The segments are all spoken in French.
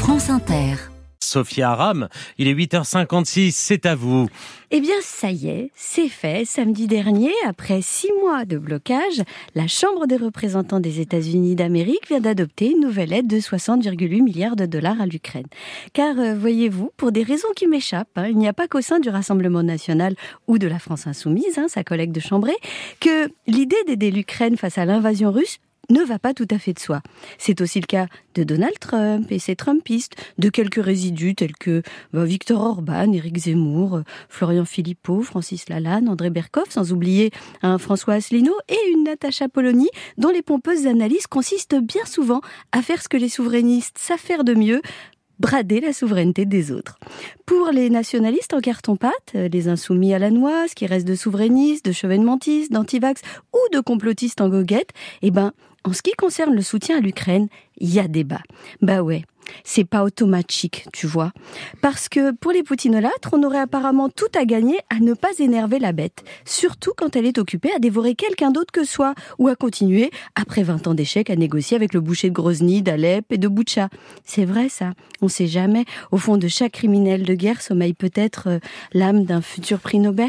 France Inter. Sophia Aram, il est 8h56, c'est à vous. Eh bien, ça y est, c'est fait. Samedi dernier, après 6 mois de blocage, la Chambre des représentants des États-Unis d'Amérique vient d'adopter une nouvelle aide de 60,8 milliards de dollars à l'Ukraine. Car, voyez-vous, pour des raisons qui m'échappent, il n'y a pas qu'au sein du Rassemblement national ou de la France insoumise, sa collègue de Chambray, que l'idée d'aider l'Ukraine face à l'invasion russe ne va pas tout à fait de soi. C'est aussi le cas de Donald Trump et ses Trumpistes, de quelques résidus tels que Viktor Orban, Éric Zemmour, Florian Philippot, Francis Lalanne, André Berkoff, sans oublier un François Asselineau et une Natacha Polony, dont les pompeuses analyses consistent bien souvent à faire ce que les souverainistes savent faire de mieux, brader la souveraineté des autres. Pour les nationalistes en carton-pâte, les insoumis à la noix, ce qui reste de souverainistes, de chevènementistes, d'antivax ou de complotistes en goguette, en ce qui concerne le soutien à l'Ukraine, il y a débat. Ouais, c'est pas automatique, tu vois. Parce que pour les poutinolâtres, on aurait apparemment tout à gagner à ne pas énerver la bête. Surtout quand elle est occupée à dévorer quelqu'un d'autre que soi. Ou à continuer, après 20 ans d'échecs, à négocier avec le boucher de Grozny, d'Alep et de Boutcha. C'est vrai ça, on sait jamais. Au fond de chaque criminel de guerre sommeille peut-être l'âme d'un futur prix Nobel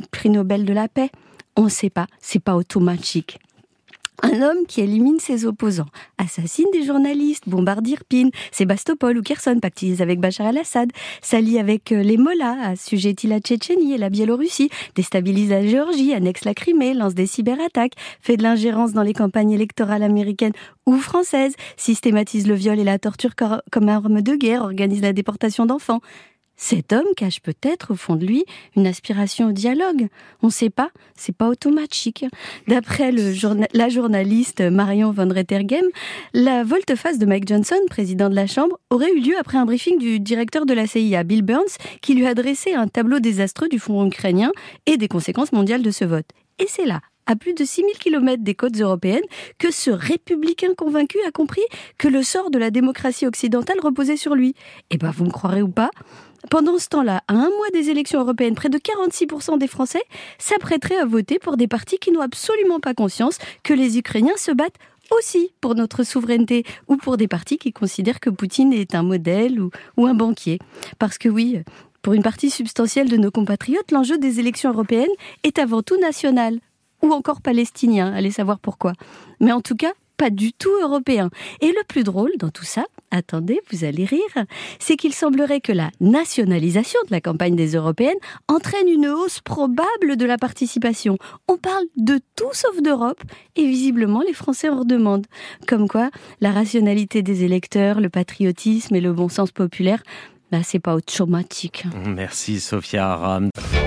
de la paix. On sait pas, c'est pas automatique. Un homme qui élimine ses opposants, assassine des journalistes, bombarde Irpin, Sébastopol ou Kherson, pactise avec Bachar el-Assad, s'allie avec les Mollahs, assujettit la Tchétchénie et la Biélorussie, déstabilise la Géorgie, annexe la Crimée, lance des cyberattaques, fait de l'ingérence dans les campagnes électorales américaines ou françaises, systématise le viol et la torture comme arme de guerre, organise la déportation d'enfants. Cet homme cache peut-être au fond de lui une aspiration au dialogue. On ne sait pas, c'est pas automatique. D'après la journaliste Marion Van Rettergem, la volte-face de Mike Johnson, président de la Chambre, aurait eu lieu après un briefing du directeur de la CIA, Bill Burns, qui lui a dressé un tableau désastreux du front ukrainien et des conséquences mondiales de ce vote. Et c'est là, à plus de 6000 km des côtes européennes, que ce républicain convaincu a compris que le sort de la démocratie occidentale reposait sur lui. Vous me croirez ou pas ? Pendant ce temps-là, à 1 mois des élections européennes, près de 46% des Français s'apprêteraient à voter pour des partis qui n'ont absolument pas conscience que les Ukrainiens se battent aussi pour notre souveraineté, ou pour des partis qui considèrent que Poutine est un modèle ou un banquier. Parce que oui, pour une partie substantielle de nos compatriotes, l'enjeu des élections européennes est avant tout national, ou encore palestinien, allez savoir pourquoi. Mais en tout cas, pas du tout européen. Et le plus drôle dans tout ça, attendez, vous allez rire, c'est qu'il semblerait que la nationalisation de la campagne des européennes entraîne une hausse probable de la participation. On parle de tout sauf d'Europe, et visiblement les Français en redemandent. Comme quoi, la rationalité des électeurs, le patriotisme et le bon sens populaire, c'est pas automatique. Merci Sophia Aram.